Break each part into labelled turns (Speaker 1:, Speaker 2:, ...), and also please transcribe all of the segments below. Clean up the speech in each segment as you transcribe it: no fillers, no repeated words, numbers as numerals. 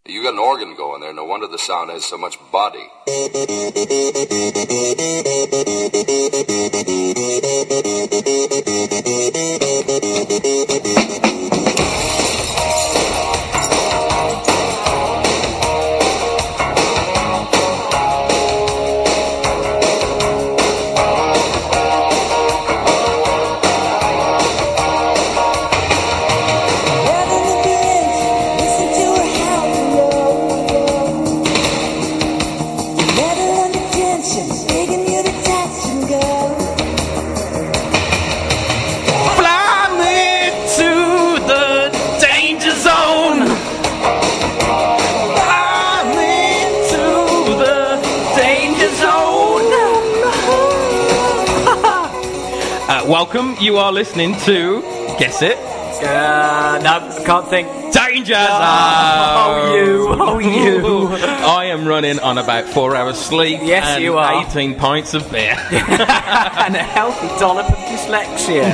Speaker 1: You got an organ going there. No wonder the sound has so much body.
Speaker 2: Welcome, you are listening to Guess It?
Speaker 3: No, can't think.
Speaker 2: Danger Zone!
Speaker 3: Oh, you.
Speaker 2: I am running on about 4 hours sleep.
Speaker 3: Yes,
Speaker 2: and
Speaker 3: you are.
Speaker 2: 18 pints of beer.
Speaker 3: And a healthy dollop of dyslexia.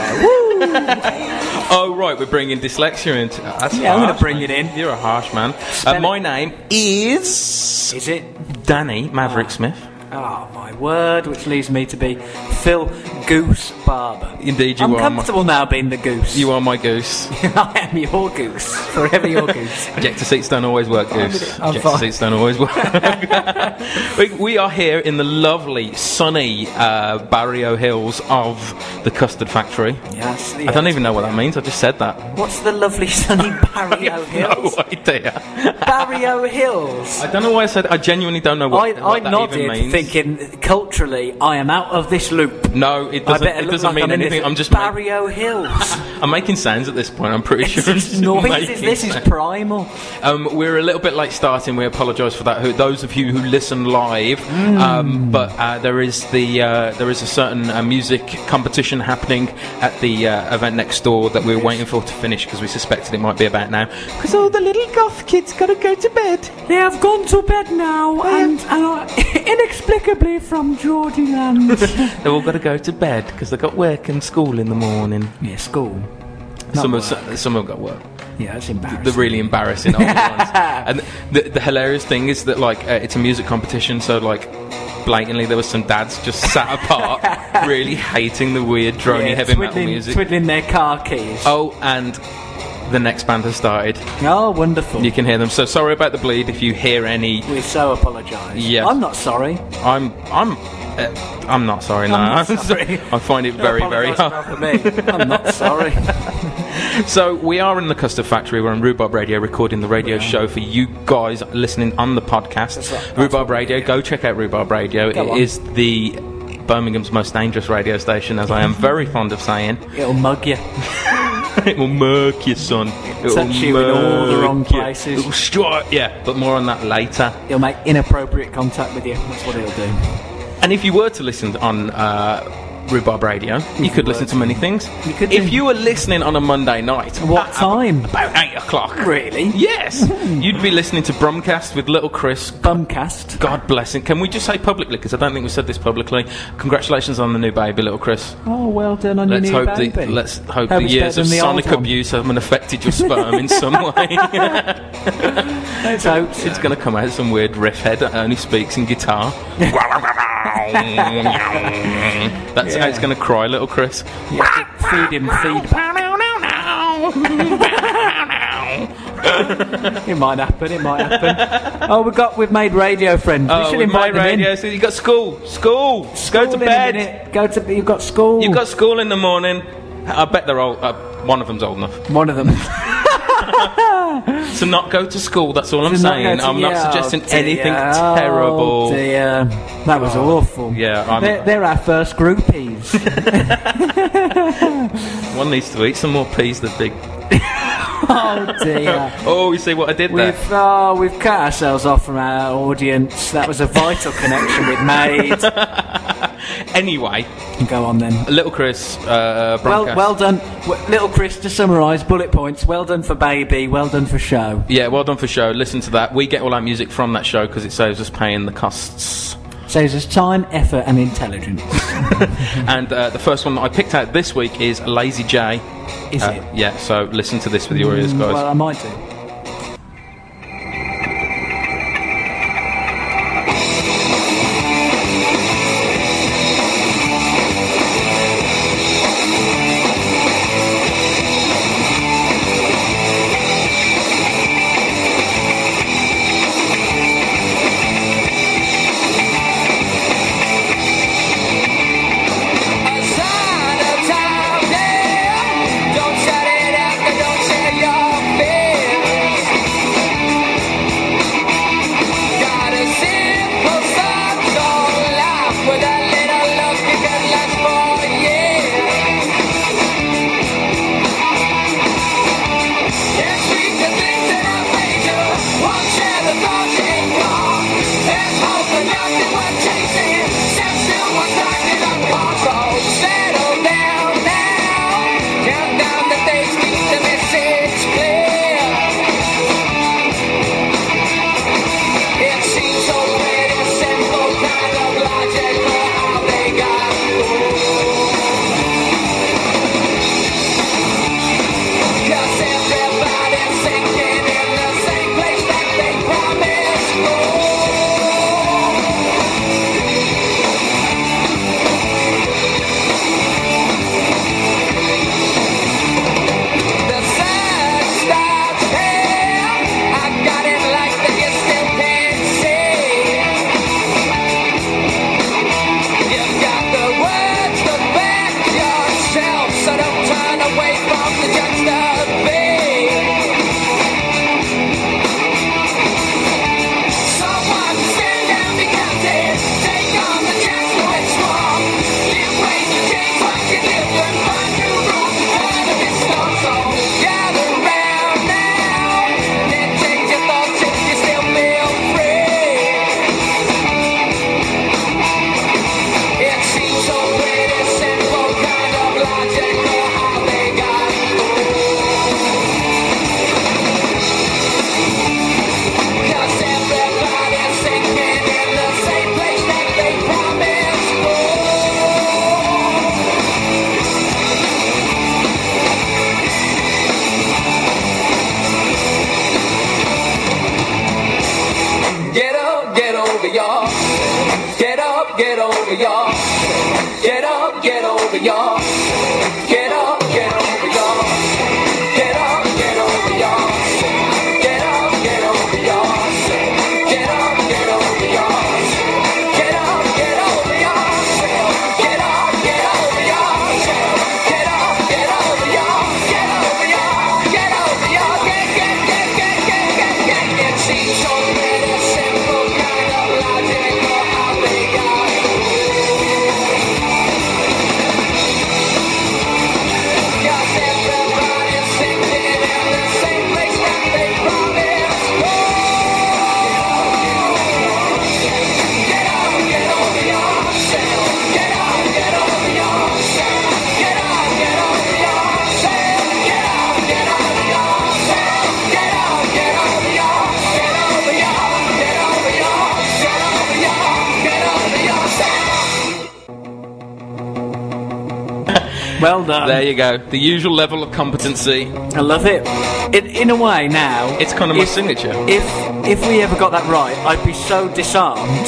Speaker 2: Oh, right, we're bringing dyslexia into... That's
Speaker 3: Yeah, I'm
Speaker 2: harsh,
Speaker 3: going to bring
Speaker 2: man.
Speaker 3: it in.
Speaker 2: You're a harsh man. My name is...
Speaker 3: Is it?
Speaker 2: Danny Maverick Smith.
Speaker 3: Oh, my word, which leaves me to be Phil Goose Barber.
Speaker 2: Indeed, you
Speaker 3: I'm
Speaker 2: are.
Speaker 3: comfortable now being the goose.
Speaker 2: You are my goose.
Speaker 3: I am your goose. Forever your goose.
Speaker 2: Ejector seats don't always work, goose.
Speaker 3: I'm
Speaker 2: Ejector
Speaker 3: fine.
Speaker 2: seats don't always work. we are here in the lovely, sunny Barrio Hills of the Custard Factory.
Speaker 3: Yes.
Speaker 2: I don't even know what that means. I just said that.
Speaker 3: What's the lovely sunny Barrio Hills?
Speaker 2: No idea.
Speaker 3: Barrio Hills.
Speaker 2: I don't know why I said. I genuinely don't know what
Speaker 3: I
Speaker 2: that
Speaker 3: nodded,
Speaker 2: even means.
Speaker 3: thinking culturally, I am out of this loop.
Speaker 2: No, it
Speaker 3: I
Speaker 2: doesn't.
Speaker 3: better
Speaker 2: It
Speaker 3: look
Speaker 2: doesn't
Speaker 3: like
Speaker 2: mean
Speaker 3: I'm in
Speaker 2: anything.
Speaker 3: this
Speaker 2: I'm just
Speaker 3: Barrio Hills.
Speaker 2: I'm making sounds at this point. I'm pretty sure. I'm just
Speaker 3: Noises.
Speaker 2: making
Speaker 3: This is
Speaker 2: sounds.
Speaker 3: primal.
Speaker 2: We're a little bit late starting. We apologise for that. Those of you who listen live, but there is a certain music competition happening at the event next door that we're waiting for to finish because we suspected it might be about now. Because all the little goth kids got to go to bed.
Speaker 3: They have gone to bed now, and inexplicably from Geordie land.
Speaker 2: They've all got to go to bed because they've got work and school in the morning.
Speaker 3: Yeah, school.
Speaker 2: Some have got work.
Speaker 3: Yeah, that's embarrassing.
Speaker 2: The really embarrassing old ones. And the hilarious thing is that it's a music competition, so blatantly there was some dads just sat apart, really hating the weird droney heavy metal music.
Speaker 3: Twiddling their car keys.
Speaker 2: Oh, and the next band has started.
Speaker 3: Oh, wonderful.
Speaker 2: You can hear them. So sorry about the bleed if you hear any.
Speaker 3: We so apologise.
Speaker 2: Yeah.
Speaker 3: I'm not sorry.
Speaker 2: I'm not sorry. No,
Speaker 3: I'm not sorry.
Speaker 2: I find it very, very hard.
Speaker 3: For me. I'm not sorry.
Speaker 2: So we are in the Custard Factory. We're on Rhubarb Radio recording the radio show for you guys listening on the podcast.
Speaker 3: That's
Speaker 2: Rhubarb Radio. Go check out Rhubarb Radio. It is the Birmingham's most dangerous radio station, as I am very fond of saying.
Speaker 3: It'll mug you.
Speaker 2: It will murk you, son. It'll
Speaker 3: Touch you in all the wrong
Speaker 2: murk you.
Speaker 3: places.
Speaker 2: It'll strike you. But more on that later.
Speaker 3: It'll make inappropriate contact with you. That's what it'll do.
Speaker 2: And if you were to listen on Rhubarb Radio, you could listen to many things.
Speaker 3: You could
Speaker 2: if
Speaker 3: do.
Speaker 2: you were listening on a Monday night,
Speaker 3: What time?
Speaker 2: about 8 o'clock.
Speaker 3: Really?
Speaker 2: Yes. You'd be listening to Brumcast with Little Chris.
Speaker 3: Bumcast.
Speaker 2: God bless him. Can we just say publicly, because I don't think we said this publicly, congratulations on the new baby, Little Chris.
Speaker 3: Oh, well done on your new baby.
Speaker 2: Let's hope the
Speaker 3: it's
Speaker 2: years
Speaker 3: better
Speaker 2: of
Speaker 3: than the
Speaker 2: sonic
Speaker 3: old one.
Speaker 2: abuse haven't affected your sperm in some way.
Speaker 3: Let's hope so.
Speaker 2: It's going to come out some weird riff head that only speaks in guitar. That's how it's going to cry, Little Chris.
Speaker 3: Feed him feedback. It might happen. Oh, we've made radio friends. We should
Speaker 2: with my
Speaker 3: invite them in.
Speaker 2: radio, so you've got school. Go to
Speaker 3: School in a
Speaker 2: bed.
Speaker 3: minute. You've got school.
Speaker 2: You've got school in the morning. I bet they're old. One of them's old enough.
Speaker 3: one of them.
Speaker 2: So not go to school, that's all I'm saying. I'm not suggesting anything
Speaker 3: Oh,
Speaker 2: terrible.
Speaker 3: dear. That was awful.
Speaker 2: Yeah,
Speaker 3: they're our first groupies.
Speaker 2: One needs to eat some more peas, the big...
Speaker 3: Oh, dear.
Speaker 2: Oh, you see what I did there?
Speaker 3: We've cut ourselves off from our audience. That was a vital connection we'd made.
Speaker 2: Anyway,
Speaker 3: Go on then.
Speaker 2: Little Chris, Brumcast.
Speaker 3: Well done. Little Chris, to summarise, bullet points. Well done for baby, well done for show.
Speaker 2: Yeah, well done for show. Listen to that. We get all our music from that show because it saves us paying the costs.
Speaker 3: Saves us time, effort and intelligence.
Speaker 2: And the first one that I picked out this week is Lazy J.
Speaker 3: Is it?
Speaker 2: Yeah, so listen to this with your ears, guys.
Speaker 3: Well, I might do.
Speaker 4: over yourself. Get up, get over yourself. Get up, get over yourself. Get up, get over yourself. Get up, get over yourself. Get up, get over yourself. Get up, get over yourself. Get up, get over yourself. Get up, get over yourself. Get over yourself. Get over yourself. It seems so very simple, kind of logical, how they got it. 'Cause everybody's thinking in the same place that they promised. Get up, get over yourself. Get up, get over yourself. Get up, get over yourself. Get up, get over yourself. Get up, get over yourself. Get over yourself. Get over yourself. Get over yourself.
Speaker 3: Well done.
Speaker 2: There you go. The usual level of competency.
Speaker 3: I love it. In a way, now
Speaker 2: It's kind of my signature.
Speaker 3: If we ever got that right, I'd be so disarmed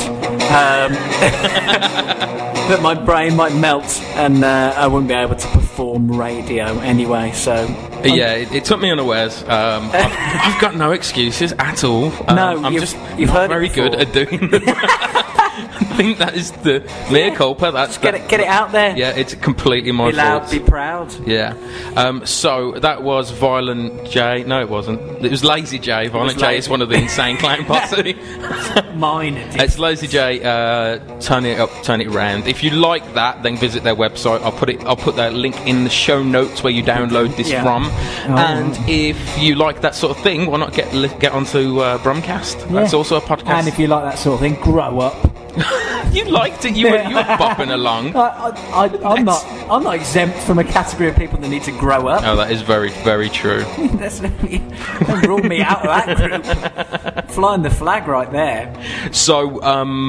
Speaker 3: that my brain might melt and I wouldn't be able to perform radio anyway. So
Speaker 2: Yeah, it took me unawares. I've got no excuses at all.
Speaker 3: No,
Speaker 2: I'm
Speaker 3: you've
Speaker 2: just
Speaker 3: heard
Speaker 2: not
Speaker 3: it
Speaker 2: very good
Speaker 3: before.
Speaker 2: at doing it. I think that is the mea culpa. That's
Speaker 3: get it out there.
Speaker 2: Yeah, it's completely my
Speaker 3: Be loud,
Speaker 2: fault.
Speaker 3: be proud.
Speaker 2: Yeah. So that was Violent J. No, it wasn't. It was Lazy J. Violent J is
Speaker 3: Lazy.
Speaker 2: one of the insane clown posse.
Speaker 3: Mine.
Speaker 2: It's Lazy J. Turn it up, turn it round. If you like that, then visit their website. I'll put that link in the show notes where you download this
Speaker 3: Yeah.
Speaker 2: from. And if you like that sort of thing, why not get onto Brumcast? That's
Speaker 5: Yeah.
Speaker 2: also a podcast.
Speaker 5: And if you like that sort of thing, grow up.
Speaker 2: You liked it. You were bopping along.
Speaker 5: I'm not exempt from a category of people that need to grow up.
Speaker 2: Oh, that is very, very true.
Speaker 5: That's, don't rule me out of that group. Flying the flag right there.
Speaker 2: So,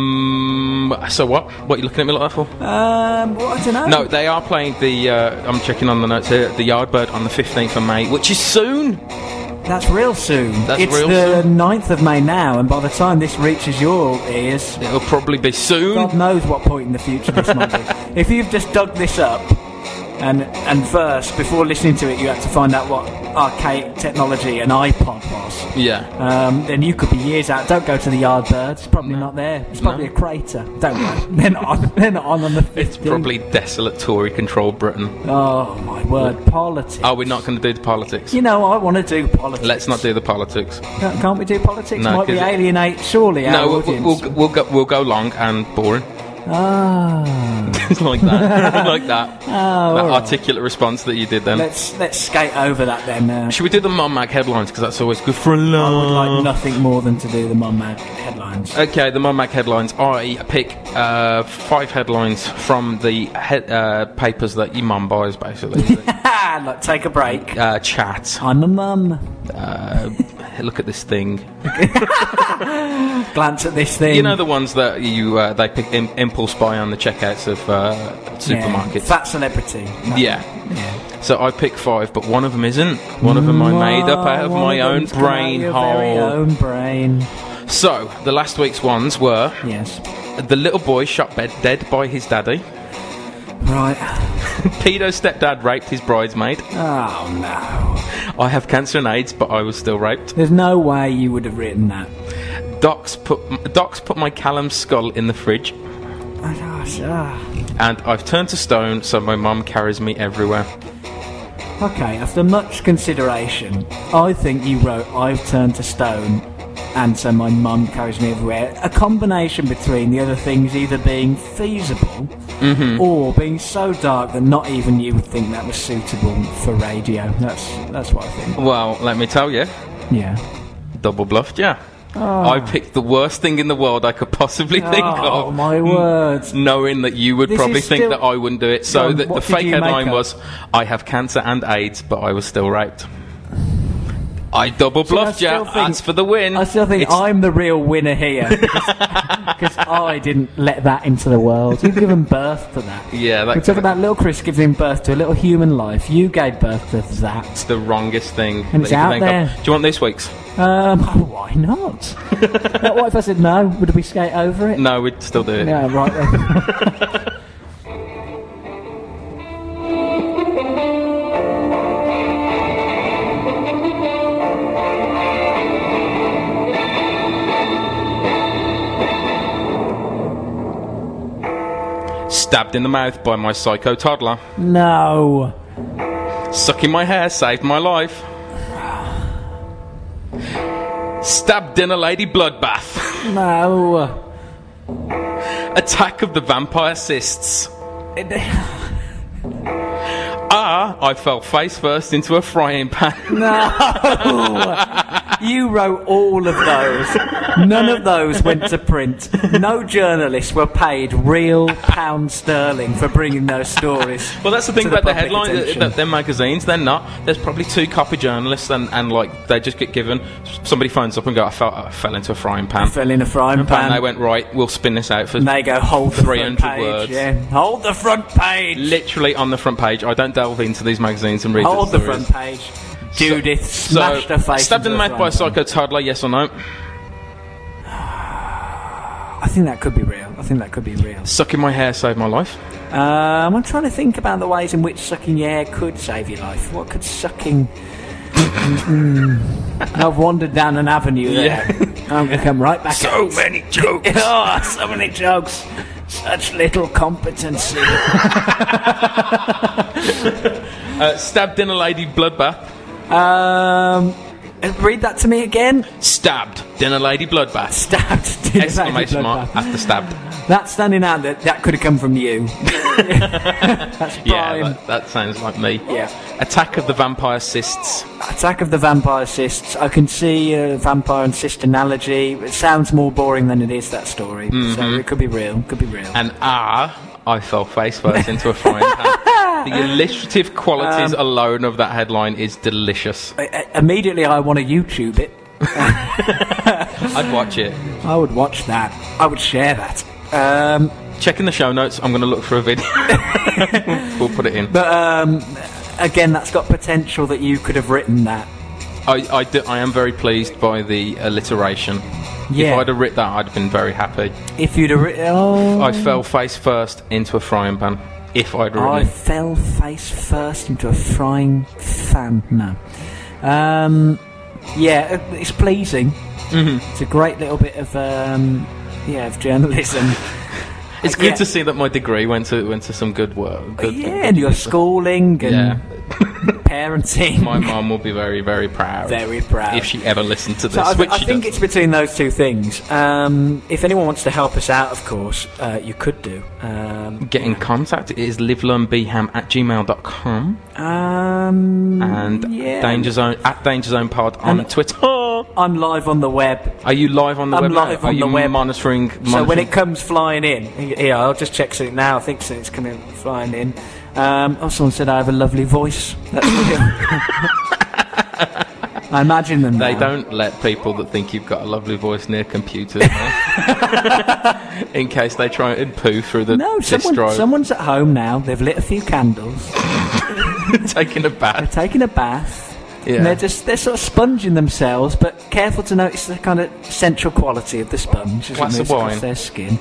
Speaker 2: so what? What are you looking at me like that for?
Speaker 5: Well, I don't know.
Speaker 2: No, they are playing the. I'm checking on the notes here. The Yardbird on the 15th of May, which is soon.
Speaker 5: That's real soon.
Speaker 2: That's
Speaker 5: it's
Speaker 2: real
Speaker 5: the
Speaker 2: soon.
Speaker 5: 9th of May now, and by the time this reaches your ears,
Speaker 2: It'll probably be soon.
Speaker 5: God knows what point in the future this might be. If you've just dug this up, and first, before listening to it, you had to find out what archaic technology an iPod was,
Speaker 2: Yeah.
Speaker 5: then you could be years out. Don't go to the Yardbird. It's probably not there. It's probably a crater. Don't go. They're not on the 15th.
Speaker 2: It's probably desolate Tory-controlled Britain.
Speaker 5: Oh, my word. Politics.
Speaker 2: Are we not going to do the politics?
Speaker 5: You know, I want to do politics.
Speaker 2: Let's not do the politics.
Speaker 5: Can't we do politics?
Speaker 2: No,
Speaker 5: Might we
Speaker 2: 'cause it-
Speaker 5: alienate, surely, our
Speaker 2: No,
Speaker 5: audience?
Speaker 2: we'll go long and boring.
Speaker 5: Ah.
Speaker 2: It's like that. Like that.
Speaker 5: Oh,
Speaker 2: That
Speaker 5: all right.
Speaker 2: articulate response that you did then.
Speaker 5: Let's skate over that then.
Speaker 2: Should we do the Mum Mag headlines? Because that's always good for a
Speaker 5: I would
Speaker 2: laugh.
Speaker 5: like nothing more than to do the Mum Mag headlines.
Speaker 2: Okay, the Mum Mag headlines. I pick 5 headlines from the papers that your mum buys, basically.
Speaker 5: Like, take a break.
Speaker 2: Chat.
Speaker 5: I'm a mum.
Speaker 2: Look at this thing.
Speaker 5: Glance at this thing.
Speaker 2: You know the ones that they pick impulse buy on the checkouts of supermarkets.
Speaker 5: Yeah, fat celebrity. No.
Speaker 2: Yeah.
Speaker 5: Yeah.
Speaker 2: So I pick 5, but one of them isn't. One of them I made up out of
Speaker 5: One
Speaker 2: my
Speaker 5: of
Speaker 2: own
Speaker 5: them's come out of
Speaker 2: brain
Speaker 5: your very
Speaker 2: hole.
Speaker 5: own brain.
Speaker 2: So the last week's ones were
Speaker 5: Yes.
Speaker 2: the little boy shot dead by his daddy.
Speaker 5: Right.
Speaker 2: Pedo stepdad raped his bridesmaid.
Speaker 5: Oh no.
Speaker 2: I have cancer and AIDS, but I was still raped.
Speaker 5: There's no way you would have written that.
Speaker 2: Docs put my Callum's skull in the fridge,
Speaker 5: Oh, gosh.
Speaker 2: and I've turned to stone, so my mum carries me everywhere.
Speaker 3: Okay, after much consideration, I think you wrote I've turned to stone and so my mum carries me everywhere. A combination between the other things either being feasible or being so dark that not even you would think that was suitable for radio. That's what I think.
Speaker 2: Well, let me tell you,
Speaker 3: Yeah.
Speaker 2: double bluffed, yeah. I picked the worst thing in the world I could possibly think
Speaker 3: Oh,
Speaker 2: of.
Speaker 3: my words.
Speaker 2: Knowing that you would
Speaker 3: This
Speaker 2: probably
Speaker 3: is
Speaker 2: think
Speaker 3: still-
Speaker 2: that I wouldn't do it. So
Speaker 3: Go on,
Speaker 2: the
Speaker 3: what did
Speaker 2: fake
Speaker 3: you
Speaker 2: headline
Speaker 3: make up?
Speaker 2: was, I have cancer and AIDS, but I was still raped. I double bluffed you.
Speaker 3: still think-
Speaker 2: That's for the win.
Speaker 3: I still think
Speaker 2: It's-
Speaker 3: I'm the real winner here because I didn't let that into the world. You've given birth to that.
Speaker 2: Yeah,
Speaker 3: We're talking about little Chris giving birth to a little human life. You gave birth to that.
Speaker 2: It's the wrongest thing.
Speaker 3: And it's
Speaker 2: that you can
Speaker 3: out
Speaker 2: think of.
Speaker 3: there.
Speaker 2: Do you want this week's?
Speaker 3: Why not? What if I said no? Would we skate over it?
Speaker 2: No, we'd still do it.
Speaker 3: Yeah, right then.
Speaker 2: Stabbed in the mouth by my psycho toddler.
Speaker 3: No.
Speaker 2: Sucking my hair saved my life. Stabbed in a lady bloodbath.
Speaker 3: No.
Speaker 2: Attack of the vampire cysts. I fell face first into a frying pan.
Speaker 3: No. You wrote all of those. None of those went to print. No journalists were paid real pound sterling for bringing those stories.
Speaker 2: Well, that's the thing
Speaker 3: to
Speaker 2: about the
Speaker 3: public
Speaker 2: headline.
Speaker 3: attention.
Speaker 2: They're magazines. They're not. There's probably 2 copy journalists, and like they just get given. Somebody phones up and go, I fell into a frying pan.
Speaker 3: Fell in a frying
Speaker 2: And
Speaker 3: pan.
Speaker 2: they went, right, we'll spin this out for
Speaker 3: And they go, hold the
Speaker 2: 300
Speaker 3: front page.
Speaker 2: words.
Speaker 3: Yeah. Hold the front page.
Speaker 2: Literally on the front page. I don't delve into these magazines and read
Speaker 3: Hold
Speaker 2: the
Speaker 3: the
Speaker 2: stories.
Speaker 3: front page. Judith smashed her face.
Speaker 2: Stabbed in the
Speaker 3: into
Speaker 2: mouth by a
Speaker 3: frying pan.
Speaker 2: psycho toddler, yes or no?
Speaker 3: I think that could be real.
Speaker 2: Sucking my hair saved my life.
Speaker 3: I'm trying to think about the ways in which sucking your hair could save your life. What could sucking... I've wandered down an avenue there. I'm going to come right back
Speaker 2: So
Speaker 3: out.
Speaker 2: many jokes.
Speaker 3: Oh, so many jokes. Such little competency.
Speaker 2: Stabbed in a lady bloodbath.
Speaker 3: Read that to me again.
Speaker 2: Stabbed in a lady bloodbath.
Speaker 3: Stabbed. in a
Speaker 2: Exclamation mark
Speaker 3: bloodbath.
Speaker 2: after stabbed.
Speaker 3: That's standing out that could have come from you. That's
Speaker 2: Yeah,
Speaker 3: prime.
Speaker 2: that sounds like me.
Speaker 3: Yeah.
Speaker 2: Attack of the vampire cysts.
Speaker 3: Attack of the Vampire Cysts. I can see a vampire and cyst analogy. It sounds more boring than it is, that story. So it could be real.
Speaker 2: And I fell face first into a frying pan. The illustrative qualities alone of that headline is delicious.
Speaker 3: Immediately I want to YouTube it.
Speaker 2: I'd watch it.
Speaker 3: I would watch that. I would share that.
Speaker 2: Check in the show notes. I'm going to look for a video. We'll put it in.
Speaker 3: But again, that's got potential that you could have written that.
Speaker 2: I am very pleased by the alliteration.
Speaker 3: Yeah.
Speaker 2: If I'd have written that, I'd have been very happy.
Speaker 3: If you'd have written... Oh,
Speaker 2: I fell face first into a frying pan. If I'd written
Speaker 3: I
Speaker 2: it.
Speaker 3: fell face first into a frying fan. No. Yeah, it's pleasing. Mm-hmm. It's a great little bit of of journalism.
Speaker 2: It's good to see that my degree went to some good work.
Speaker 3: And your schooling and
Speaker 2: Yeah.
Speaker 3: parenting.
Speaker 2: My mum will be very, very proud.
Speaker 3: Very proud.
Speaker 2: If she ever listened to this,
Speaker 3: So I
Speaker 2: which she
Speaker 3: think
Speaker 2: does.
Speaker 3: it's between those two things. If anyone wants to help us out, of course, you could do.
Speaker 2: Get in contact. It is livelearnbham@gmail.com and Danger Zone at Danger Zone Pod on Twitter.
Speaker 3: I'm live on the web.
Speaker 2: Are you live on the
Speaker 3: I'm
Speaker 2: web? now?
Speaker 3: live
Speaker 2: Are
Speaker 3: on
Speaker 2: you
Speaker 3: the web.
Speaker 2: monitoring?
Speaker 3: So when it comes flying in, here, I'll just check something now. I think something's coming flying in. Someone said I have a lovely voice. That's real. I imagine them
Speaker 2: They
Speaker 3: now.
Speaker 2: don't let people that think you've got a lovely voice near computers, no? In case they try and poo through the
Speaker 3: No,
Speaker 2: disk drive.
Speaker 3: someone's at home now. They've lit a few candles.
Speaker 2: Taking a bath.
Speaker 3: Taking a bath.
Speaker 2: Yeah.
Speaker 3: And they're sort of sponging themselves, but careful to notice the kind of central quality of the sponge as it
Speaker 2: Glass of
Speaker 3: moves across
Speaker 2: wine.
Speaker 3: their skin.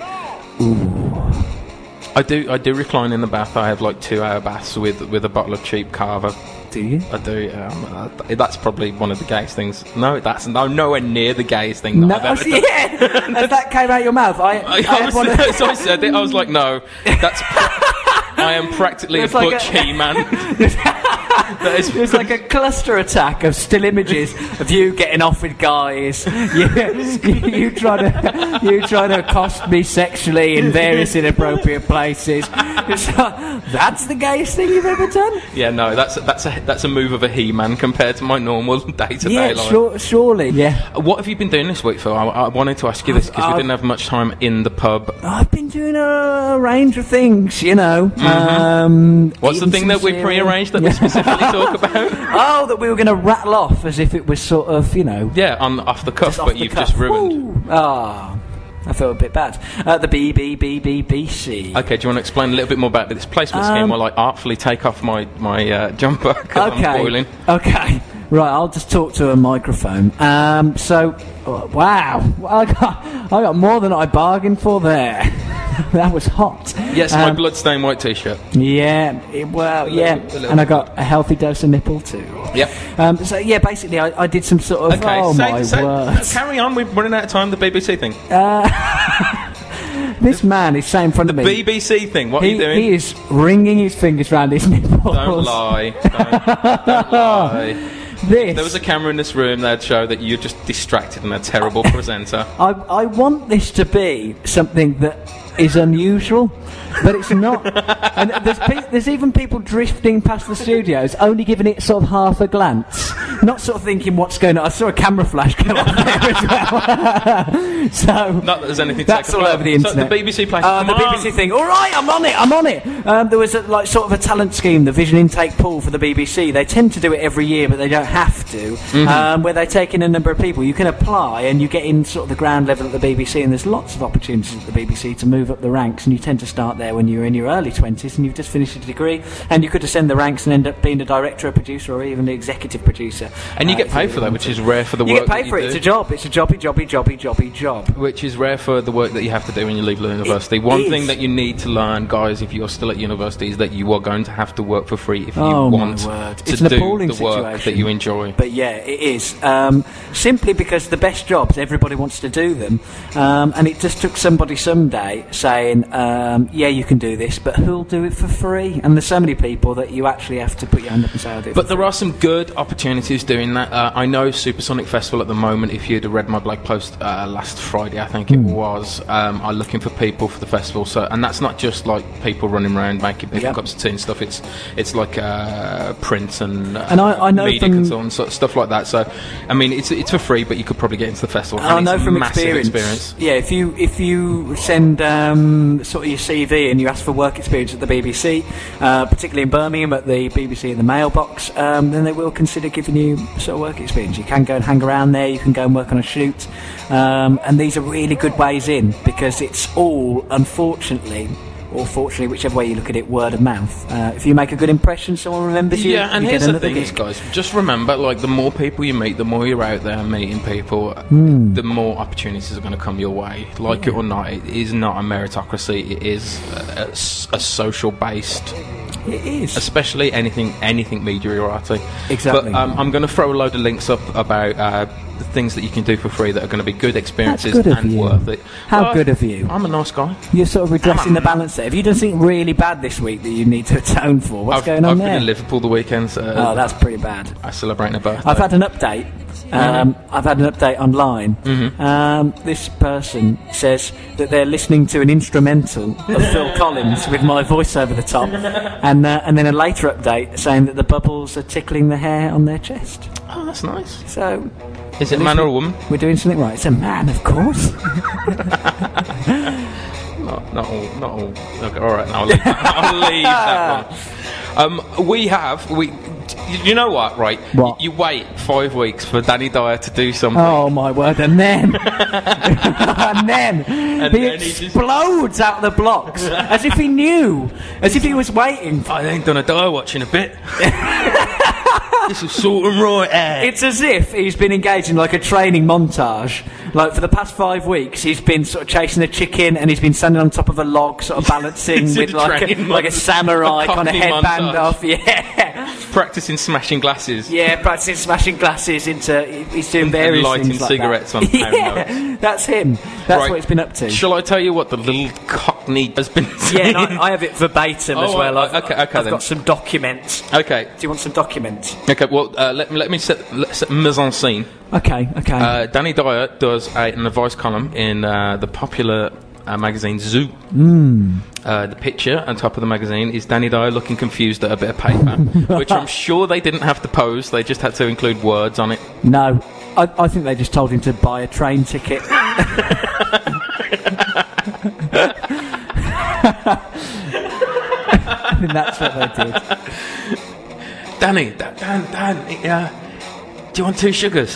Speaker 2: I do recline in the bath. I have like 2-hour baths with a bottle of cheap Carver.
Speaker 3: Do you?
Speaker 2: I do. That's probably one of the gayest things. No, that's nowhere near the gayest thing that I've ever done.
Speaker 3: Yeah, as that came out your mouth, I had one of-
Speaker 2: So I said it. I was like, no, that's. I am practically a
Speaker 3: It's like
Speaker 2: butch He-Man.
Speaker 3: It's like a cluster attack of still images of you getting off with guys. You try to accost me sexually in various inappropriate places. It's like, that's the gayest thing you've ever done.
Speaker 2: Yeah, no, that's a move of a He-Man compared to my normal day-to-day
Speaker 3: Yeah,
Speaker 2: life.
Speaker 3: surely. Yeah,
Speaker 2: What have you been doing this week, Phil? I wanted to ask you this because we didn't have much time in the pub.
Speaker 3: I've been doing a range of things. You know,
Speaker 2: What's the
Speaker 3: eating
Speaker 2: thing
Speaker 3: some
Speaker 2: that we
Speaker 3: cereal.
Speaker 2: pre-arranged that we specifically definitely talk about?
Speaker 3: Oh, that we were going to rattle off as if it was sort of,
Speaker 2: Yeah, off the cuff,
Speaker 3: just off
Speaker 2: but
Speaker 3: the
Speaker 2: you've
Speaker 3: cuff.
Speaker 2: just ruined.
Speaker 3: Ah, I feel a bit bad. The BBBBBC.
Speaker 2: Okay, do you want to explain a little bit more about this placement scheme while I artfully take off my jumper because I'm boiling?
Speaker 3: Okay. Right, I'll just talk to a microphone. Wow, I got more than I bargained for there. That was hot.
Speaker 2: Yes, my bloodstained white T-shirt.
Speaker 3: Yeah, and I got a healthy dose of nipple too.
Speaker 2: Yep.
Speaker 3: So yeah, basically, I did some sort of.
Speaker 2: Okay,
Speaker 3: my word!
Speaker 2: Carry on. We're running out of time. The BBC thing.
Speaker 3: This man is sat in front of me.
Speaker 2: BBC thing. What are you doing?
Speaker 3: He is wringing his fingers around his nipples.
Speaker 2: Don't lie. Don't lie.
Speaker 3: This.
Speaker 2: There was a camera in this room that'd show that you're just distracted and a terrible presenter.
Speaker 3: I want this to be something that is unusual, but it's not. And there's even people drifting past the studios, only giving it sort of half a glance, not sort of thinking what's going on. I saw a camera flash go on there as well. So
Speaker 2: not that there's anything.
Speaker 3: That's all over the internet.
Speaker 2: So the BBC place.
Speaker 3: The BBC thing. All right, I'm on it. There was sort of a talent scheme, the Vision Intake Pool for the BBC. They tend to do it every year, but they don't have to. Where they take in a number of people. You can apply, and you get in sort of the ground level at the BBC. And there's lots of opportunities at the BBC to move up the ranks, and you tend to start there when you're in your early 20s and you've just finished a degree, and you could ascend the ranks and end up being a director, a producer, or even an executive producer.
Speaker 2: And you get paid for that, which is rare for the
Speaker 3: you
Speaker 2: work
Speaker 3: get paid
Speaker 2: that
Speaker 3: for
Speaker 2: you
Speaker 3: it.
Speaker 2: do.
Speaker 3: It's a job. It's a jobby job.
Speaker 2: Which is rare for the work that you have to do when you leave university. One
Speaker 3: is.
Speaker 2: thing that you need to learn, guys, if you're still at university, is that you are going to have to work for free if you
Speaker 3: Oh, my
Speaker 2: want
Speaker 3: word.
Speaker 2: to
Speaker 3: It's an
Speaker 2: do
Speaker 3: appalling
Speaker 2: the work
Speaker 3: situation.
Speaker 2: that you enjoy.
Speaker 3: But yeah, it is. Simply because the best jobs, everybody wants to do them. And it just took somebody someday saying, yeah, you can do this, but who'll do it for free? And there's so many people that you actually have to put your hand up and say, I'll do it
Speaker 2: But
Speaker 3: for
Speaker 2: there
Speaker 3: free.
Speaker 2: are some good opportunities doing that. I know Supersonic Festival at the moment, if you'd have read my blog post last Friday, I think it was, are looking for people for the festival. So, and that's not just like people running around making people cups of tea and stuff. It's like print and
Speaker 3: I know
Speaker 2: media
Speaker 3: from
Speaker 2: consultants, stuff like that. So, I mean, it's for free, but you could probably get into the festival.
Speaker 3: I
Speaker 2: And
Speaker 3: know
Speaker 2: it's
Speaker 3: from
Speaker 2: massive
Speaker 3: experience. Yeah, if you send sort of your CV and you ask for work experience at the BBC, particularly in Birmingham at the BBC in the mailbox, then they will consider giving you sort of work experience. You can go and hang around there. You can go and work on a shoot, and these are really good ways in because it's all, unfortunately, or fortunately, whichever way you look at it, word of mouth. If you make a good impression, someone remembers you.
Speaker 2: Yeah, and
Speaker 3: you
Speaker 2: here's
Speaker 3: get
Speaker 2: the
Speaker 3: another
Speaker 2: thing,
Speaker 3: gig.
Speaker 2: guys. Just remember, like, the more people you meet, the more you're out there meeting people, the more opportunities are going to come your way. Like it or not, it is not a meritocracy. It is a social-based.
Speaker 3: It is.
Speaker 2: Especially anything media-oriented.
Speaker 3: Exactly.
Speaker 2: But I'm going to throw a load of links up about the things that you can do for free that are going to be good experiences
Speaker 3: That's good of
Speaker 2: and
Speaker 3: you.
Speaker 2: worth it.
Speaker 3: How
Speaker 2: Well,
Speaker 3: good of you.
Speaker 2: I'm a nice guy.
Speaker 3: You're sort of redressing the balance there. Have you done something really bad this week that you need to atone for? What's going on
Speaker 2: I've
Speaker 3: there?
Speaker 2: been in Liverpool the weekend. So
Speaker 3: Oh, that's pretty bad.
Speaker 2: I celebrate a birthday.
Speaker 3: I've had an update. I've had an update online. This person says that they're listening to an instrumental of Phil Collins with my voice over the top, and then a later update saying that the bubbles are tickling the hair on their chest.
Speaker 2: Oh, that's nice.
Speaker 3: So,
Speaker 2: Is it man or a woman?
Speaker 3: we're doing something right. It's a man, of course.
Speaker 2: Not all. Okay, all right, now I'll leave that one. You know what, right?
Speaker 3: What?
Speaker 2: You wait 5 weeks for Danny Dyer to do something.
Speaker 3: Oh my word! And then, and then he
Speaker 2: then he just-
Speaker 3: explodes out the blocks as if he knew, as if he was waiting.
Speaker 2: I ain't done a Dyer watch in a bit. This is sort of right.
Speaker 3: It's as if he's been engaged in like a training montage. Like for the past 5 weeks, he's been sort of chasing a chicken, and he's been standing on top of a log, sort of balancing
Speaker 2: It's
Speaker 3: with
Speaker 2: a
Speaker 3: like
Speaker 2: training
Speaker 3: a samurai
Speaker 2: a
Speaker 3: kind of
Speaker 2: cockney
Speaker 3: headband
Speaker 2: montage.
Speaker 3: off. Yeah,
Speaker 2: Practicing smashing glasses.
Speaker 3: yeah, practicing smashing glasses into. He's doing
Speaker 2: And
Speaker 3: various
Speaker 2: lighting
Speaker 3: things like
Speaker 2: cigarettes
Speaker 3: that.
Speaker 2: on pound
Speaker 3: Yeah, that's him. That's
Speaker 2: Right.
Speaker 3: what he's been up to.
Speaker 2: Shall I tell you what the little cockney has been
Speaker 3: Yeah,
Speaker 2: saying?
Speaker 3: and I have it verbatim as
Speaker 2: Oh,
Speaker 3: well.
Speaker 2: okay,
Speaker 3: I've
Speaker 2: then.
Speaker 3: got some documents.
Speaker 2: Okay.
Speaker 3: Do you want some documents?
Speaker 2: Okay, well, let me set mise en scene.
Speaker 3: Okay.
Speaker 2: Danny Dyer does an advice column in the popular magazine Zoo. The picture on top of the magazine is Danny Dyer looking confused at a bit of paper, which I'm sure they didn't have to pose, they just had to include words on it.
Speaker 3: No, I think they just told him to buy a train ticket. I think that's what they did.
Speaker 2: Danny, Dan, do you want 2 sugars?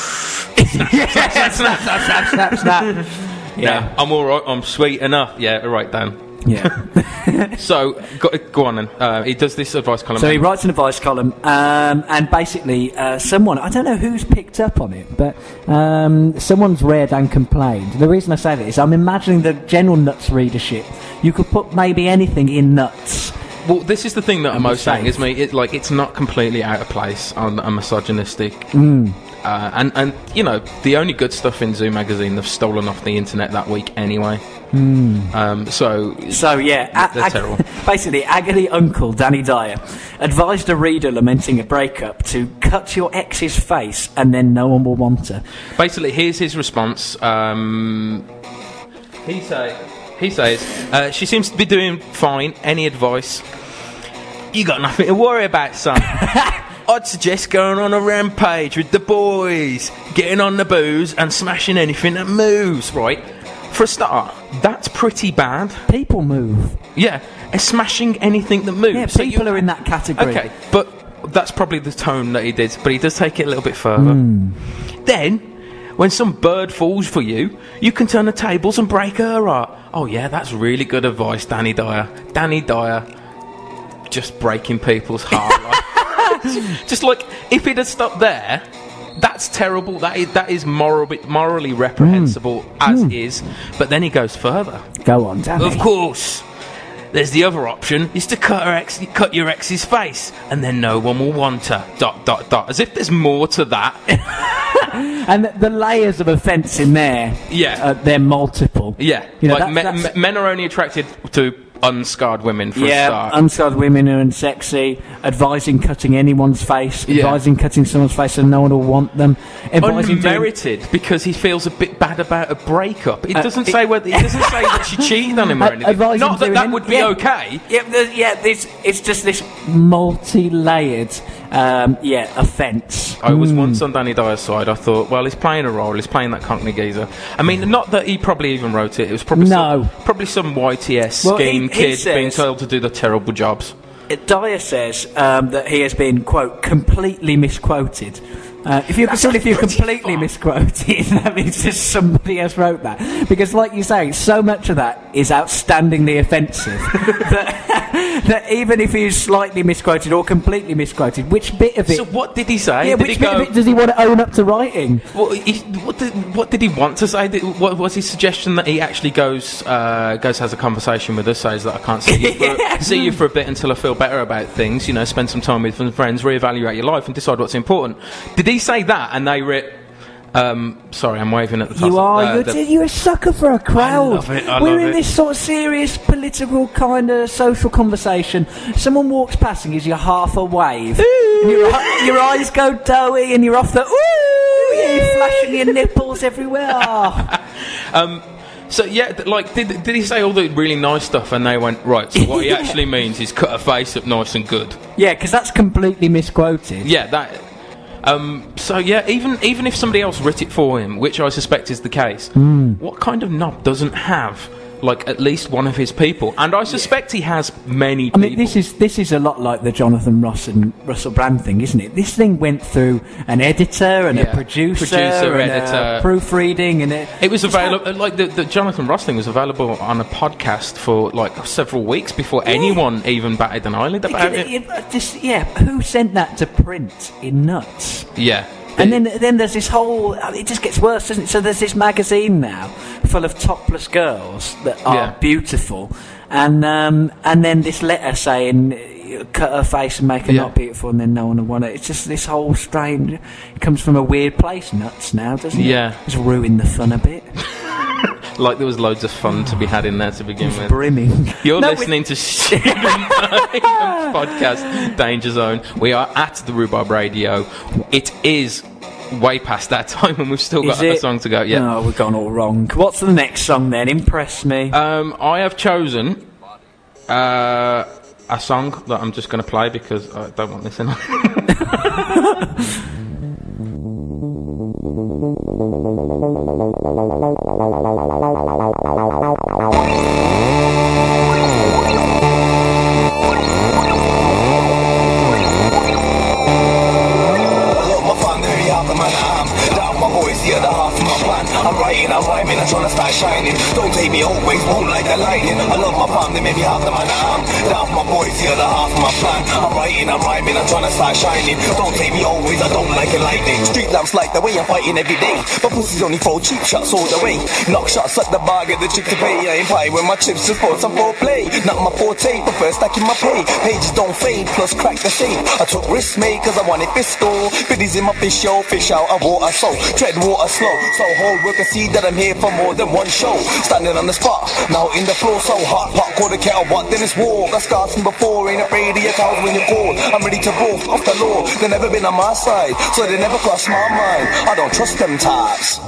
Speaker 3: Snap.
Speaker 2: Yeah, I'm all right. I'm sweet enough. Yeah, all right, Dan.
Speaker 3: Yeah.
Speaker 2: So go on then. He does this advice column.
Speaker 3: So he writes an advice column, and basically, someone, I don't know who's picked up on it, but someone's read and complained. The reason I say that is I'm imagining the general Nuts readership. You could put maybe anything in Nuts.
Speaker 2: Well, this is the thing that I'm most saying
Speaker 3: safe.
Speaker 2: is it's not completely out of place on a misogynistic. And you know, the only good stuff in Zoo magazine they've stolen off the internet that week anyway. So
Speaker 3: yeah,
Speaker 2: they're terrible.
Speaker 3: Basically, agony uncle Danny Dyer advised a reader lamenting a breakup to cut your ex's face and then no one will want her.
Speaker 2: Basically, here's his response. He says, she seems to be doing fine. Any advice? You got nothing to worry about, son. I'd suggest going on a rampage with the boys, getting on the booze and smashing anything that moves, right? For a start, that's pretty bad.
Speaker 3: People move.
Speaker 2: Yeah, smashing anything that moves.
Speaker 3: Yeah,
Speaker 2: So
Speaker 3: people are in that category.
Speaker 2: Okay, but that's probably the tone that he did, but he does take it a little bit further. Then, when some bird falls for you, you can turn the tables and break her heart. Oh yeah, that's really good advice, Danny Dyer. Danny Dyer, just breaking people's heart. Just like, if he'd have stopped there, that's terrible. That is morally reprehensible as is. But then he goes further.
Speaker 3: Go on, Danny.
Speaker 2: Of course, there's the other option, is to cut your ex's face, and then no one will want her. ... As if there's more to that.
Speaker 3: And the layers of offence in there,
Speaker 2: Yeah.
Speaker 3: they're multiple.
Speaker 2: Yeah,
Speaker 3: You know,
Speaker 2: like
Speaker 3: that's-
Speaker 2: men are only attracted to unscarred women for a start.
Speaker 3: Unscarred women are unsexy, advising cutting anyone's face,
Speaker 2: Yeah.
Speaker 3: advising cutting someone's face so no one will want them, advising
Speaker 2: Unmerited, because he feels a bit bad about a breakup. It doesn't say that she cheated on him or anything.
Speaker 3: advising
Speaker 2: Not that
Speaker 3: doing
Speaker 2: that
Speaker 3: any-
Speaker 2: would be okay.
Speaker 3: It's just this multi-layered, offence.
Speaker 2: I was once on Danny Dyer's side. I thought, well, he's playing a role. He's playing that Cockney geezer. I mean, not that he probably even wrote it. It was probably some YTS
Speaker 3: Well,
Speaker 2: scheme
Speaker 3: he
Speaker 2: kid
Speaker 3: says-
Speaker 2: being told to do the terrible jobs.
Speaker 3: Dyer says that he has been, quote, completely misquoted. If you're completely misquoted, that means just somebody else wrote that. Because, like you say, so much of that is outstandingly offensive that even if he's slightly misquoted or completely misquoted, which bit of it...
Speaker 2: So what did he say?
Speaker 3: Yeah,
Speaker 2: did
Speaker 3: which
Speaker 2: he
Speaker 3: bit
Speaker 2: go?
Speaker 3: of it does he want to own up to writing?
Speaker 2: What did he want to say? What was his suggestion that he actually goes has a conversation with us, says that I can't see you for a bit until I feel better about things. You know, spend some time with some friends, reevaluate your life, and decide what's important. Did he say that? And they writ. Sorry, I'm waving at the top.
Speaker 3: You are. You're a sucker for a crowd. We're in this sort of serious political kind of social conversation. Someone walks past and gives you half a wave. And your eyes go doughy and you're off the... Ooh! You're flashing your nipples everywhere. Oh.
Speaker 2: So yeah, did he say all the really nice stuff? And they went, right. So what he actually means is cut a face up nice and good.
Speaker 3: Yeah, because that's completely misquoted.
Speaker 2: Yeah, that. So yeah, even if somebody else writ it for him, which I suspect is the case, what kind of knob doesn't have at least one of his people? And I suspect he has many people.
Speaker 3: I mean, this is a lot like the Jonathan Ross and Russell Brand thing, isn't it? This thing went through an editor and a producer and
Speaker 2: editor,
Speaker 3: proofreading, and it
Speaker 2: was available. Like the Jonathan Ross thing was available on a podcast for several weeks before anyone even batted an eyelid about it.
Speaker 3: Who sent that to print in Nuts?
Speaker 2: Yeah.
Speaker 3: And then there's this whole... it just gets worse, doesn't it? So there's this magazine now full of topless girls that are beautiful. And then this letter saying, cut her face and make her not beautiful, and then no one will want it. It's just this whole strange... It comes from a weird place, Nuts, now, doesn't it?
Speaker 2: Yeah.
Speaker 3: It's ruined the fun a bit.
Speaker 2: Like there was loads of fun to be had in there to begin with.
Speaker 3: Brimming.
Speaker 2: You're listening to Stephen Birmingham's podcast, Danger Zone. We are at the Rhubarb Radio. It is way past that time and we've still got a song to go. Yeah.
Speaker 3: No, we've gone all wrong. What's the next song then? Impress me.
Speaker 2: I have chosen a song that I'm just going to play because I don't want this in.
Speaker 6: boys, the other half of my plan. I'm writing, I'm rhyming, I'm trying to start shining. Don't take me always, won't like the lightning. I love my family, maybe half the man I am. Down for my boys, the other half of my plan. I'm writing, I'm rhyming, I'm trying to start shining. Don't take me always, I don't like it lightning. Street lamps like the way I'm fighting every day. But pussies only throw cheap shots all the way. Knock shots at the bar, get the chick to pay. I ain't pie with my chips just for some foreplay. Not my forte, but first stacking my pay. Pages don't fade, plus crack the safe. I took risks made cause I wanted fiscal. Biddies in my fish show, fish out of water so tread water slow. So whole world can see that I'm here for more than one show. Standing on the spot, now in the floor so hot. Pot call the kettle, what then it's war. Got scars from before, ain't afraid of your cows when you call. I'm ready to roll off the law. They never been on my side, so they never cross my mind. I don't trust them types.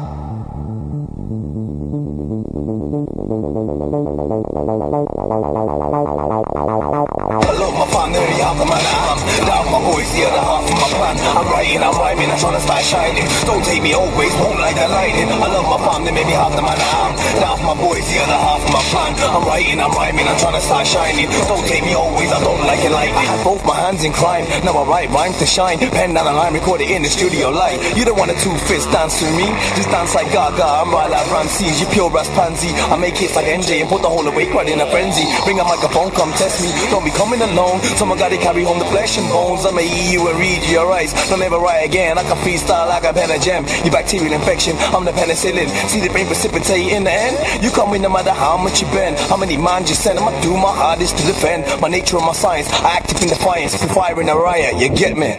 Speaker 6: I love my family, half the man I am. Down my boys, the other half of my plan. I'm writing, I'm rhyming, I'm trying to start shining. Don't take me always, won't like the lightning. I love my family, maybe half the man I am. Down my boys, the other half of my plan. I'm writing, I'm rhyming, I'm trying to start shining. Don't take me always, I don't like it lightning. I had both my hands in crime, now I write rhymes to shine. Pen down the line, record it in the studio light. You don't want a two-fist dance to me, just dance like Gaga. I'm right like Ramses, you pure ass pansy. I make hits like NJ and put the whole awake right in a frenzy. Bring a microphone, come test me. Don't be coming alone. Someone gotta carry home the flesh and bones. I'ma eat you and read your rights. Don't ever write again. I can freestyle like a pen and gem. You bacterial infection, I'm the penicillin. See the brain precipitate in the end. You come in no matter how much you bend. How many man you send? I'ma do my hardest to defend my nature and my science. I act in defiance. If fire in a riot, you get me.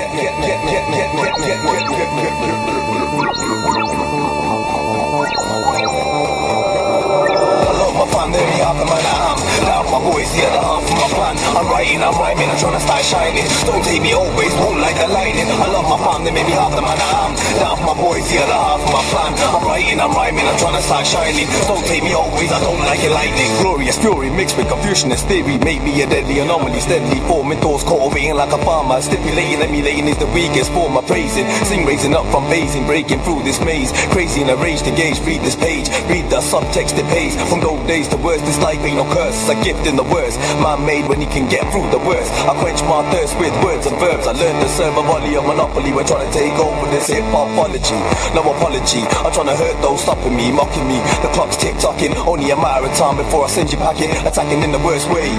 Speaker 6: My family, half the man I am. Now my boys, the other half of my plan. I'm writing, I'm rhyming, I'm trying to start shining. Don't take me always, won't like the lightning. I love my family, maybe half the man I am. Now my boys, the other half of my plan. I'm writing, I'm rhyming, I'm trying to start shining. Don't take me always, I don't like it lightning. Glorious fury mixed with Confucianist theory make me a deadly anomaly. Steadily forming thoughts, cultivating like a farmer. Stipulating, emulating is the weakest form of praising. Sing raising up from basing, breaking through this maze. Crazy in a rage to gauge, read this page. Read the subtext it pays. From those days to worse, this life ain't no curse. It's a gift in the worst. Man made when he can get through the worst. I quench my thirst with words and verbs. I learned to serve a volley of monopoly. We're trying to take over this hip-hopology. No apology, I'm trying to hurt those stopping me, mocking me. The clock's tick-tocking, only a matter of time before I send you packing. Attacking in the worst way.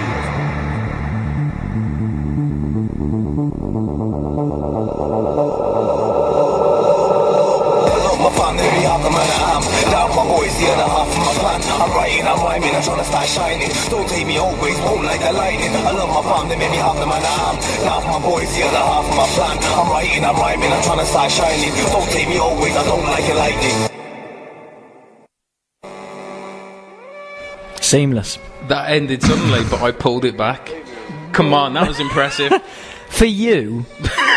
Speaker 6: The other half of my plan. I'm writing, I'm rhyming, I'm trying to start shining. Don't take me always, won't like the lightning. I love my family, maybe half the man I am. Now for my boys, the other half of my plan. I'm writing, I'm rhyming, I'm trying to start shining. Don't take me always, I don't like it lightning.
Speaker 3: Seamless.
Speaker 2: That ended suddenly, but I pulled it back. Come on, that was impressive.
Speaker 3: For you.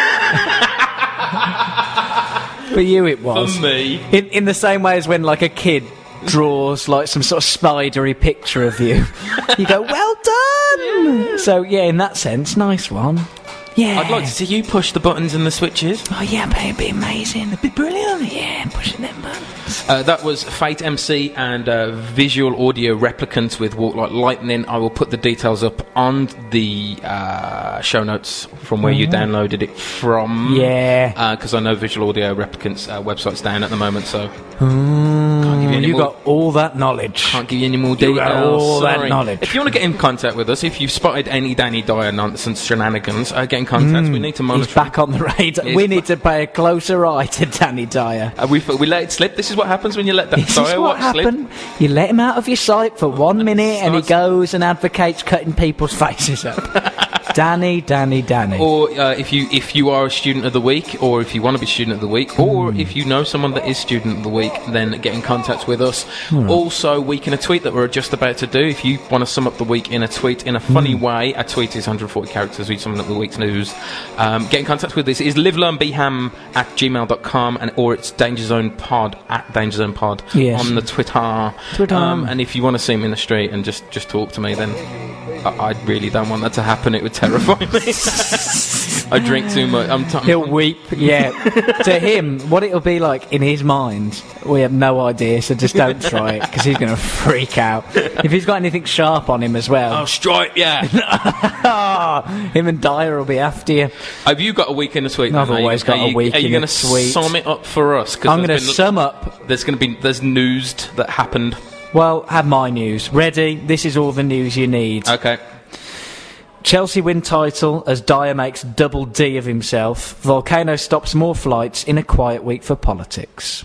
Speaker 3: For you it was.
Speaker 2: For me.
Speaker 3: In the same way as when like a kid draws like some sort of spidery picture of you. You go, well done! Yeah. So yeah, in that sense, nice one. Yeah.
Speaker 2: I'd like to see you push the buttons and the switches.
Speaker 3: Oh yeah, but it'd be amazing. It'd be brilliant. Yeah, pushing them buttons.
Speaker 2: That was Fate MC and Visual Audio Replicants with Walk Like Lightning. I will put the details up on the show notes from where you downloaded it from.
Speaker 3: Yeah.
Speaker 2: Because I know Visual Audio Replicants website's down at the moment, so can't give you any
Speaker 3: you
Speaker 2: more.
Speaker 3: Got all that knowledge.
Speaker 2: Can't give you any more details.
Speaker 3: You got all
Speaker 2: Sorry.
Speaker 3: that knowledge.
Speaker 2: If you want to get in contact with us, if you've spotted any Danny Dyer nonsense shenanigans, get in contact. We need to monitor.
Speaker 3: He's back on the radar. We need to pay a closer eye to Danny Dyer.
Speaker 2: We let it slip. This is what happens when you let that Dyer watch slip.
Speaker 3: You let him out of your sight for 1 minute and he goes and advocates cutting people's faces up. Danny.
Speaker 2: Or if you are a student of the week, or if you want to be student of the week, or if you know someone that is student of the week, then get in contact with us. Right. Also, week in a tweet that we're just about to do. If you want to sum up the week in a tweet in a funny way, a tweet is 140 characters. We sum up the week's news. Get in contact with us. It is livelearnbeham@gmail.com or it's DangerZonePod @DangerZonePod on the Twitter. And if you want to see me in the street and just talk to me, then I really don't want that to happen. It would terrify me. I drink too much.
Speaker 3: He'll weep, yeah. To him, what it'll be like in his mind, we have no idea, so just don't try it, because he's going to freak out. If he's got anything sharp on him as well.
Speaker 2: I'll strike, yeah.
Speaker 3: Him and Dyer will be after you.
Speaker 2: Have you got a week in the suite?
Speaker 3: I've always got a week
Speaker 2: Are you
Speaker 3: in
Speaker 2: going
Speaker 3: the
Speaker 2: to
Speaker 3: suite.
Speaker 2: sum it up for us?
Speaker 3: I'm going to sum up.
Speaker 2: There's news that happened.
Speaker 3: Well, have my news. Ready? This is all the news you need.
Speaker 2: Okay.
Speaker 3: Chelsea win title as Dyer makes double D of himself. Volcano stops more flights in a quiet week for politics.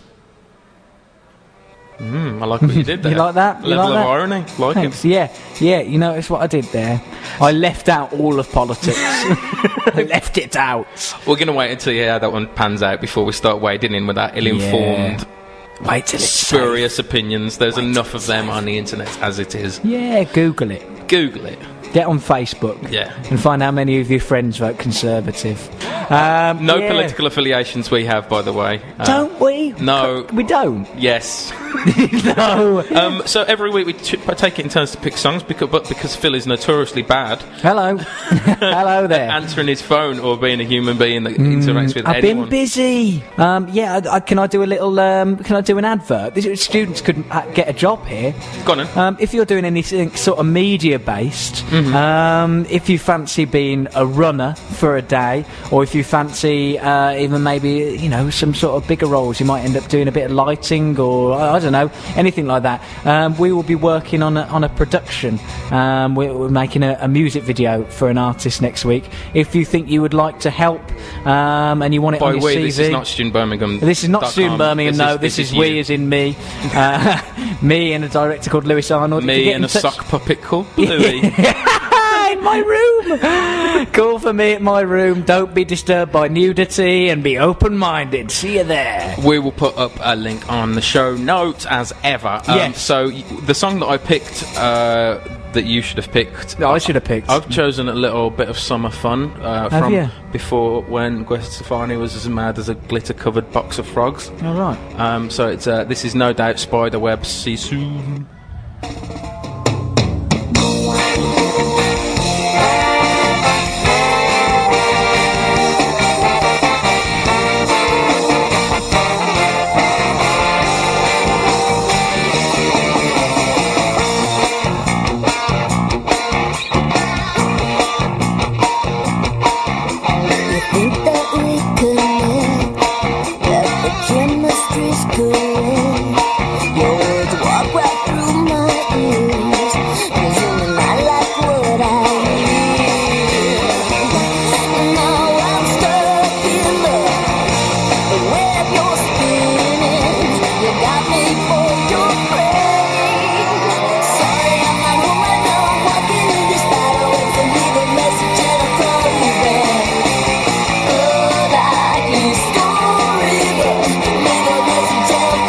Speaker 2: I like what you did there.
Speaker 3: You like that? You
Speaker 2: Level
Speaker 3: like
Speaker 2: of
Speaker 3: that?
Speaker 2: irony. Like
Speaker 3: Thanks.
Speaker 2: it.
Speaker 3: Yeah, you notice what I did there? I left out all of politics. I left it out.
Speaker 2: We're going to wait until how that one pans out before we start wading in with that ill-informed,
Speaker 3: Wait till it's
Speaker 2: spurious opinions. There's enough of them on the internet as it is.
Speaker 3: Yeah, Google it.
Speaker 2: Google it.
Speaker 3: Get on Facebook.
Speaker 2: Yeah.
Speaker 3: And find how many of your friends vote Conservative.
Speaker 2: No
Speaker 3: yeah.
Speaker 2: political affiliations we have, by the way.
Speaker 3: Don't we?
Speaker 2: No.
Speaker 3: We don't.
Speaker 2: Yes.
Speaker 3: No.
Speaker 2: So every week we take it in turns to pick songs, because Phil is notoriously bad
Speaker 3: Hello. Hello there.
Speaker 2: answering his phone or being a human being that interacts with
Speaker 3: I've
Speaker 2: anyone.
Speaker 3: been busy. Can I do a little? Can I do an advert? Students could get a job here.
Speaker 2: Go on then.
Speaker 3: If you're doing anything sort of media based, if you fancy being a runner for a day, or if you fancy even maybe some sort of bigger roles, you might end up doing a bit of lighting or I don't know, anything like that. We will be working on a production. We're making a music video for an artist next week. If you think you would like to help and you want it
Speaker 2: By
Speaker 3: on your
Speaker 2: we,
Speaker 3: CV,
Speaker 2: this is not Student Birmingham.
Speaker 3: This is not Student Birmingham. No, this is we
Speaker 2: you.
Speaker 3: as in me, me and a director called Lewis Arnold. If you
Speaker 2: Me
Speaker 3: get
Speaker 2: and
Speaker 3: in
Speaker 2: a
Speaker 3: touch-
Speaker 2: sock puppet called Bluey.
Speaker 3: in my room. Call for me at my room. Don't be disturbed by nudity and be open-minded. See you there.
Speaker 2: We will put up a link on the show notes as ever.
Speaker 3: Yes.
Speaker 2: So the song that I picked, that you should have picked.
Speaker 3: No, I should have picked.
Speaker 2: I've chosen a little bit of summer fun from
Speaker 3: you?
Speaker 2: before when Gwen Stefani was as mad as a glitter-covered box of frogs.
Speaker 3: All right.
Speaker 2: So it's this is no doubt Spiderweb. See you soon.
Speaker 7: Think that we connect, that the chemistry's correct. Your words walk right through my ears, 'cause you and I like what I hear. Now I'm stuck in love, the web you're spinning. You got me for your friend. Sorry, I'm not home right now. I'm walking in this spider web, so leave a message and I'll call you back. Story, but leave a message and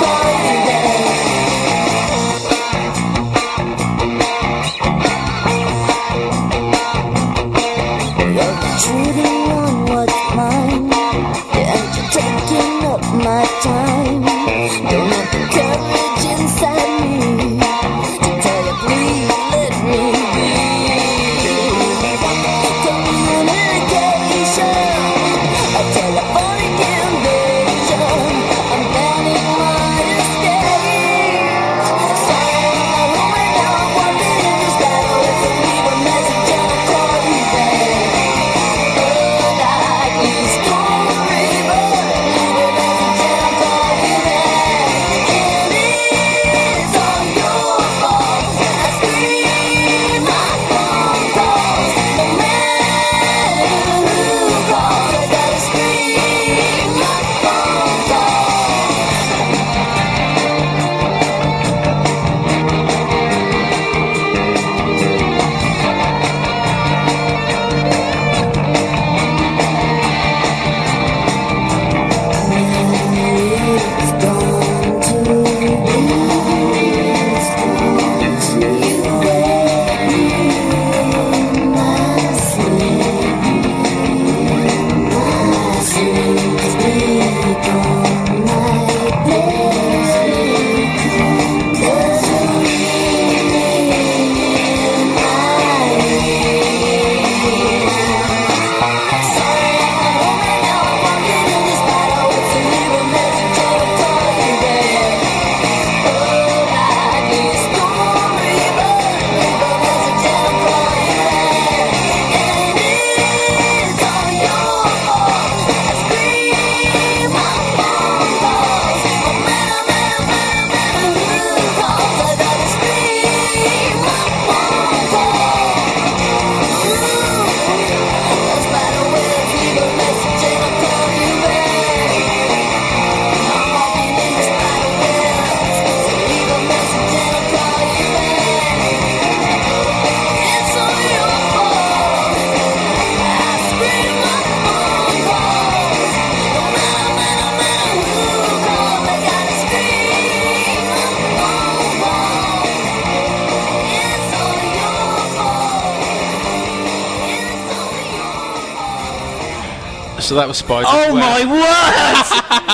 Speaker 2: So that was Spider's
Speaker 3: Oh
Speaker 2: Web.
Speaker 3: my word!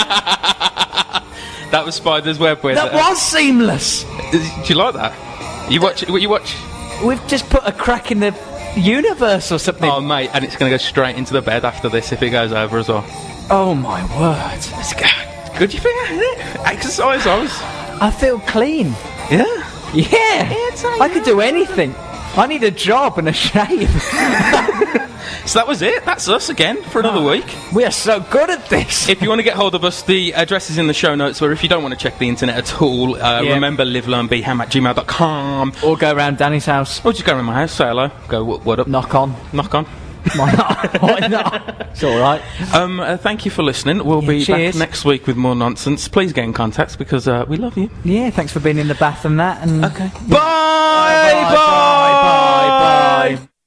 Speaker 2: That was Spider's Web. With,
Speaker 3: That was seamless.
Speaker 2: Do you like that? You watch?
Speaker 3: We've just put a crack in the universe or something.
Speaker 2: Oh mate, and it's going to go straight into the bed after this if it goes over as well.
Speaker 3: Oh my word!
Speaker 2: It's good. You feel it? Exercise,
Speaker 3: I feel clean.
Speaker 2: Yeah.
Speaker 3: Yeah, I could do anything. I need a job and a shave.
Speaker 2: So that was it. That's us again for another week.
Speaker 3: We are so good at this.
Speaker 2: If you want to get hold of us, the address is in the show notes, where if you don't want to check the internet at all, remember livelearnbeham@gmail.com.
Speaker 3: Or go around Danny's house.
Speaker 2: Or just go around my house, say hello, go, what up?
Speaker 3: Knock on.
Speaker 2: Knock on.
Speaker 3: Why not? Why not? It's alright.
Speaker 2: Thank you for listening. We'll be
Speaker 3: cheers.
Speaker 2: back next week with more nonsense. Please get in contact because we love you.
Speaker 3: Yeah, thanks for being in the bath and that. And
Speaker 2: Okay.
Speaker 3: Bye, bye, bye, bye.